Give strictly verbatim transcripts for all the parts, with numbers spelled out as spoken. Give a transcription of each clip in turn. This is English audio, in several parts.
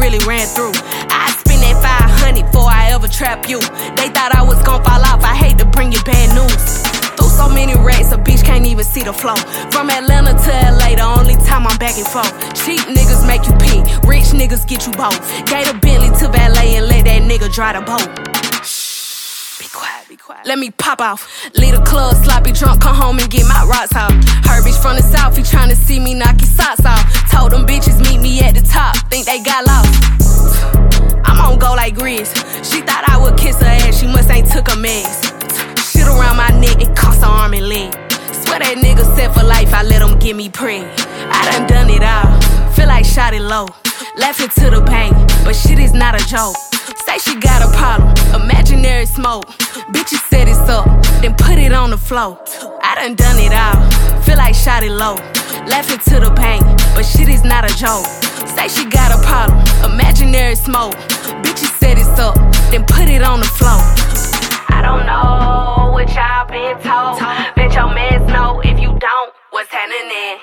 really ran through. I spend that five hundred before I ever trap you. They thought I was gon' fall off, I hate to bring you bad news. Through so many racks, a bitch can't even see the flow. From Atlanta to L A, the only time I'm back and forth. Cheap niggas make you pee, rich niggas get you both. Gave a Bentley to valet and let that nigga dry the boat. Shh, be quiet, be quiet. Let me pop off. Leave the club, sloppy drunk, come home and get my rocks off. Her bitch from the south, he tryna see me knock his socks off. Told them bitches meet me at the top, think they got lost. I'm on go like Grizz. She thought I would kiss her ass, she must ain't took a mess. Shit around my neck, it cost her arm and leg. Swear that nigga set for life, I let him get me preg. I done done it all, feel like shot it low. Laughing to the bank, but shit is not a joke. Say she got a problem, imaginary smoke. Bitches set it up, then put it on the floor. I done done it all, feel like shot it low. Laughing to the bank, but shit is not a joke. Say she got a problem, imaginary smoke. Bitches set it up, then put it on the floor. I don't know what y'all been told. Bet your mans know if you don't, what's happening?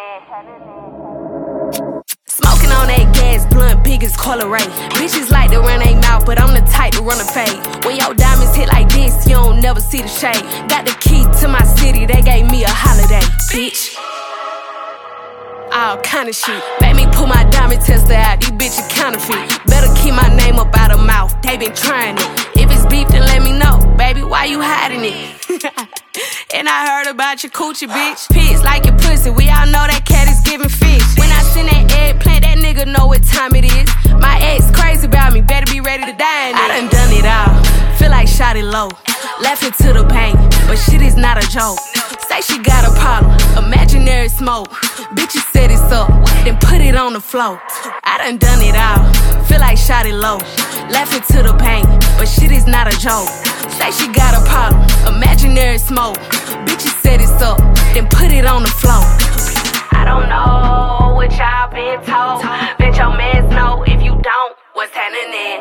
Smoking on that gas blunt, big as Cola Ray. Bitches like to run they mouth, but I'm the type to run a fade. When your diamonds hit like this, you don't never see the shade. Got the key to my city, they gave me a holiday, bitch. All kind of shit. Made me pull my diamond tester out, these bitches counterfeit. Better keep my name up out of mouth, they been trying it. If it's beef, then let me know, baby, why you hiding it? And I heard about your coochie, bitch. Pigs like your pussy, we all know that cat is giving fish. When I send that eggplant, that nigga know what time it is. My ex crazy about me, better be ready to die in it. I done done it all, feel like shot it low. Laughing to the bank, but shit is not a joke. Say she got a problem, imaginary smoke. Bitches set it up, then put it on the floor. I done done it all, feel like shot it low. Laughing to the bank, but shit is not a joke. Say she got a problem, imaginary smoke. Bitches set it up, then put it on the floor. I don't know what y'all been told. Bet your mans know if you don't, what's happening?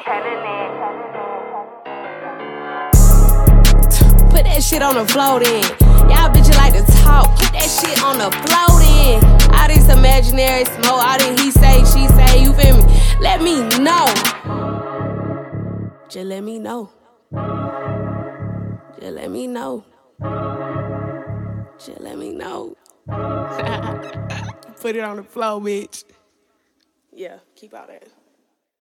Put that shit on the floor then. Y'all bitches like to talk, put that shit on the floor then. All this imaginary smoke, all this he say, she say, you feel me? Let me know. Just let me know. Just let me know. Just let me know. Put it on the floor, bitch. Yeah, keep all that.